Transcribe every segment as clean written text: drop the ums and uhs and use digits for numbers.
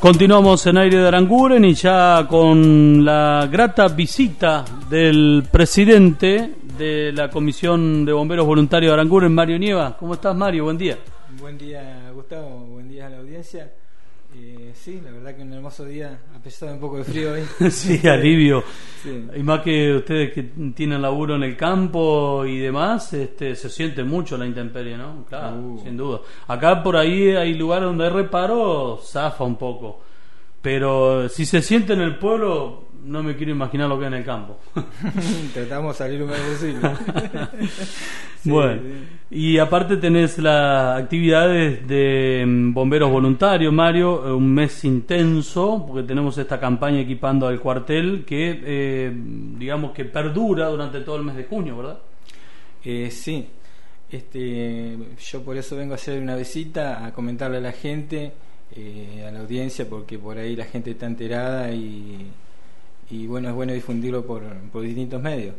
Continuamos en Aire de Aranguren y ya con la grata visita del presidente de la Comisión de Bomberos Voluntarios de Aranguren, Mario Nieva. ¿Cómo estás, Mario? Buen día. Buen día, Gustavo. Buen día a la audiencia. Sí, la verdad que un hermoso día, a pesar de un poco de frío hoy. Sí, alivio. Sí. Y más que ustedes que tienen laburo en el campo y demás, se siente mucho la intemperie, ¿no? Claro, sin duda. Acá por ahí hay lugares donde hay reparo, zafa un poco. Pero si se siente en el pueblo, no me quiero imaginar lo que es en el campo. Tratamos de salir lo más posible. Sí, bueno, sí. Y aparte tenés las actividades de bomberos voluntarios, Mario, un mes intenso, porque tenemos esta campaña equipando al cuartel que, digamos que perdura durante todo el mes de junio, ¿verdad? Sí, yo por eso vengo a hacer una visita, a comentarle a la gente, a la audiencia, porque por ahí la gente está enterada y bueno, es bueno difundirlo por distintos medios.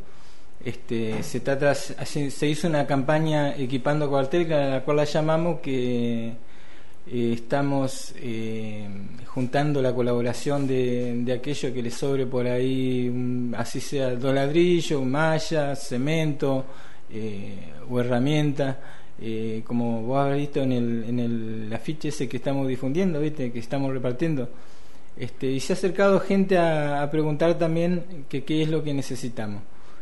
Se hizo una campaña equipando cuartel, a la cual la llamamos que estamos juntando la colaboración de aquello que le sobre por ahí, así sea 2 ladrillos, malla, cemento o herramientas, como vos habrás visto en el afiche ese que estamos difundiendo, ¿viste? Que estamos repartiendo. Y se ha acercado gente a preguntar también que qué es lo que necesitamos.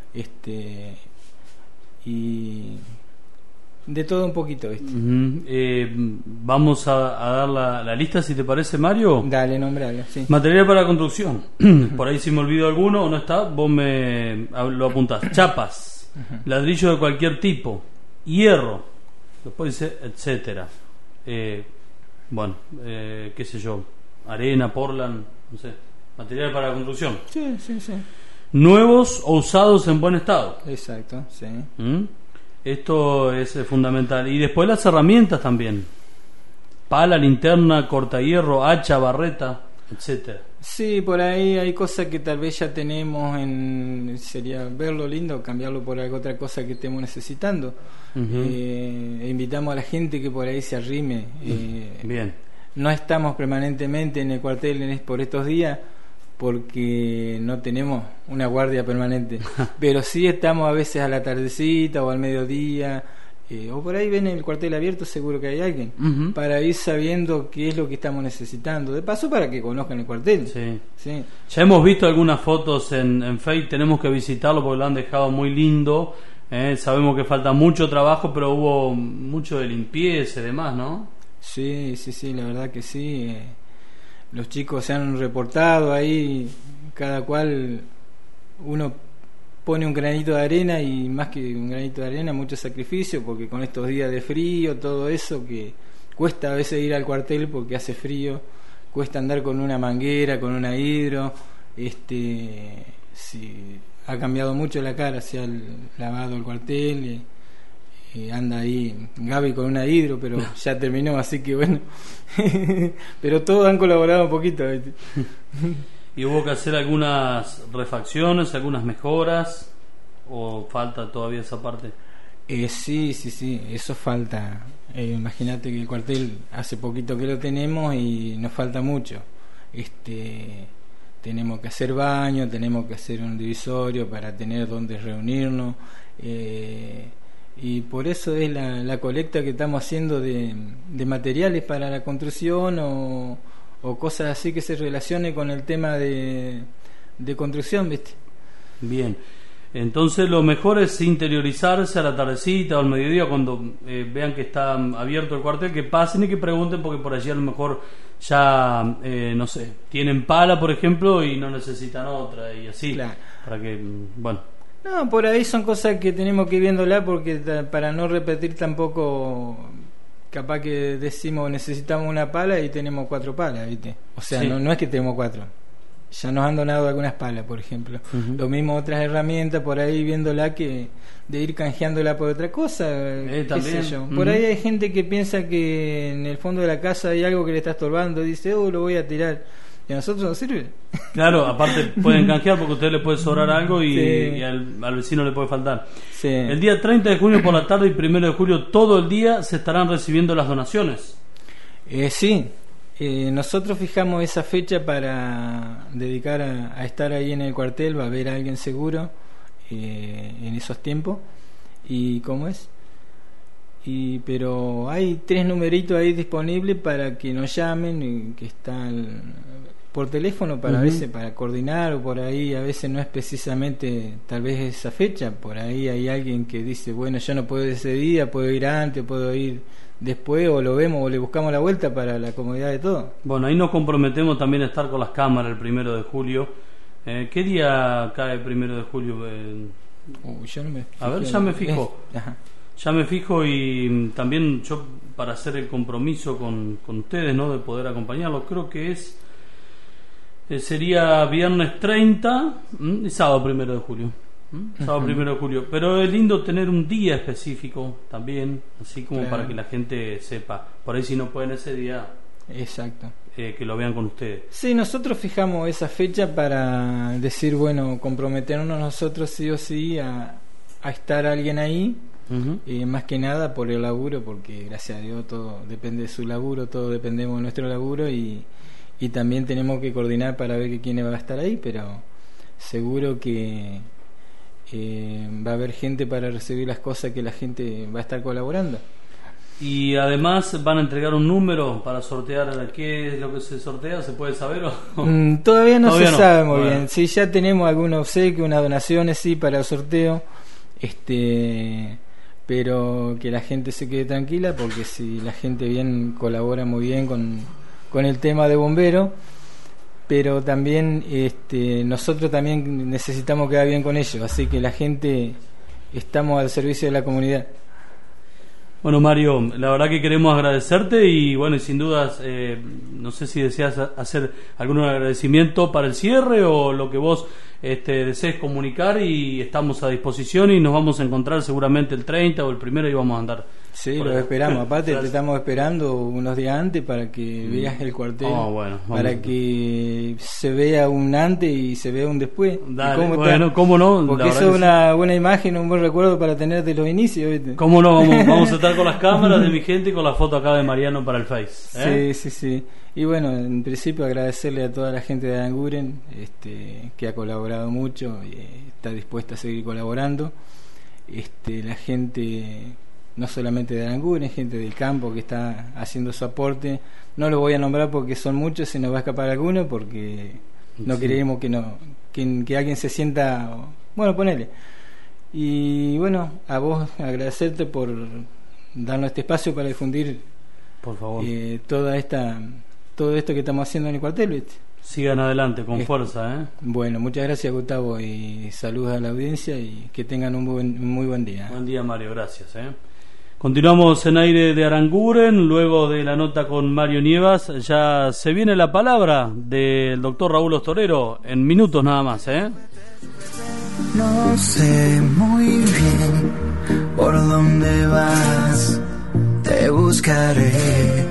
Y de todo un poquito, ¿viste? Vamos a dar la lista, si te parece, Mario. Dale, nombralo, sí. Material para construcción. Por ahí si me olvido alguno o no está, vos me lo apuntás. Chapas, ladrillo de cualquier tipo, hierro, después dice etcétera. Bueno, qué sé yo, arena, portland, no sé, material para la construcción. Sí. Nuevos o usados en buen estado. Exacto, sí. Esto es fundamental. Y después las herramientas también. Pala, linterna, cortahierro, hacha, barreta, etcétera. Sí, por ahí hay cosas que tal vez ya tenemos, sería verlo lindo, cambiarlo por alguna otra cosa que estemos necesitando. Invitamos a la gente que por ahí se arrime. Bien. No estamos permanentemente en el cuartel por estos días, porque no tenemos una guardia permanente, pero sí estamos a veces a la tardecita o al mediodía, o por ahí ven el cuartel abierto, seguro que hay alguien, para ir sabiendo qué es lo que estamos necesitando, de paso para que conozcan el cuartel. Sí. Ya hemos visto algunas fotos en Facebook, tenemos que visitarlo porque lo han dejado muy lindo, sabemos que falta mucho trabajo, pero hubo mucho de limpieza y demás, ¿no? Sí, la verdad que sí. Los chicos se han reportado ahí, cada cual uno pone un granito de arena, y más que un granito de arena, mucho sacrificio, porque con estos días de frío, todo eso, que cuesta a veces ir al cuartel porque hace frío, cuesta andar con una manguera, con una hidro, si ha cambiado mucho la cara, se ha lavado el cuartel, anda ahí Gaby con una hidro, pero ya terminó, así que bueno. Pero todos han colaborado un poquito, ¿viste? ¿Y hubo que hacer algunas refacciones, algunas mejoras, o falta todavía esa parte? Sí, eso falta. Imagínate que el cuartel hace poquito que lo tenemos y nos falta mucho. Tenemos que hacer baño, tenemos que hacer un divisorio para tener donde reunirnos, y por eso es la colecta que estamos haciendo de materiales para la construcción o cosas así que se relacione con el tema de construcción, ¿viste? Bien, entonces lo mejor es interiorizarse a la tardecita o al mediodía cuando vean que está abierto el cuartel, que pasen y que pregunten, porque por allí a lo mejor ya, no sé, tienen pala, por ejemplo, y no necesitan otra, y así, claro. Para que, bueno... No, por ahí son cosas que tenemos que ir viéndola, porque para no repetir tampoco, capaz que decimos necesitamos una pala y tenemos 4 palas, ¿viste? O sea, sí. No es que tenemos 4, ya nos han donado algunas palas, por ejemplo. Lo mismo otras herramientas, por ahí viéndola, que de ir canjeándola por otra cosa, qué sé yo. Por ahí hay gente que piensa que en el fondo de la casa hay algo que le está estorbando, dice, lo voy a tirar. Y a nosotros nos sirve. Claro, aparte pueden canjear porque a usted le puede sobrar algo y al vecino le puede faltar. Sí. El día 30 de junio por la tarde y 1 de julio todo el día se estarán recibiendo las donaciones. Sí, Nosotros fijamos esa fecha para dedicar a estar ahí en el cuartel, va a haber alguien seguro en esos tiempos. ¿Y cómo es? Pero hay 3 numeritos ahí disponibles para que nos llamen, que están por teléfono para a veces para coordinar, o por ahí a veces no es precisamente tal vez esa fecha, por ahí hay alguien que dice, bueno, yo no puedo ese día, puedo ir antes, puedo ir después, o lo vemos o le buscamos la vuelta para la comodidad de todos. Bueno, ahí nos comprometemos también a estar con las cámaras el 1 de julio. ¿Qué día cae el 1 de julio? Yo no me A ver, ya me fijo. Ya me fijo, y también yo para hacer el compromiso con ustedes, ¿no?, de poder acompañarlos, creo que sería viernes 30 y sábado 1 de julio. Sábado 1 de julio. Pero es lindo tener un día específico también, así como para que la gente sepa. Por ahí si no pueden ese día, exacto, que lo vean con ustedes. Sí, nosotros fijamos esa fecha para decir, bueno, comprometernos nosotros sí o sí a estar alguien ahí. Más que nada por el laburo, porque gracias a Dios todo depende de su laburo, todos dependemos de nuestro laburo, y también tenemos que coordinar para ver quién va a estar ahí, pero seguro que va a haber gente para recibir las cosas, que la gente va a estar colaborando. Y además van a entregar un número para sortear. ¿Qué es lo que se sortea? ¿Se puede saber? Todavía no se sabe muy bien. Bien. Sí, ya tenemos algunos obsequios, unas donaciones, sí, para el sorteo. Pero que la gente se quede tranquila, porque si la gente bien colabora muy bien con el tema de bomberos, pero también nosotros también necesitamos quedar bien con ellos, así que la gente estamos al servicio de la comunidad. Bueno, Mario, la verdad que queremos agradecerte, y bueno, y sin dudas, no sé si deseas hacer algún agradecimiento para el cierre o lo que vos desees comunicar, y estamos a disposición, y nos vamos a encontrar seguramente el 30 o el 1 y vamos a andar. Sí, lo esperamos. Aparte te estamos esperando unos días antes para que veas el cuartel, bueno, para que se vea un antes y se vea un después. Dale, bueno, ¿cómo no? Porque eso es una buena imagen, un buen recuerdo para tener de los inicios, ¿viste? ¿Cómo no? Vamos a estar con las cámaras de mi gente y con la foto acá de Mariano para el Face. Sí. Y bueno, en principio agradecerle a toda la gente de Aranguren, que ha colaborado mucho y está dispuesta a seguir colaborando. La gente, no solamente de Aranguren, gente del campo que está haciendo su aporte. No lo voy a nombrar porque son muchos, se nos va a escapar alguno, porque no queremos que alguien se sienta, bueno, ponele. Y bueno, a vos agradecerte por darnos este espacio para difundir, por favor, todo esto que estamos haciendo en el cuartel, ¿viste? Sigan adelante con fuerza, Bueno, muchas gracias, Gustavo, y saludos a la audiencia, y que tengan un muy buen día. Buen día, Mario, gracias. Continuamos en Aire de Aranguren. Luego de la nota con Mario Nievas, ya se viene la palabra del doctor Raúl Ostorero en minutos nada más. No sé muy bien por dónde vas, te buscaré.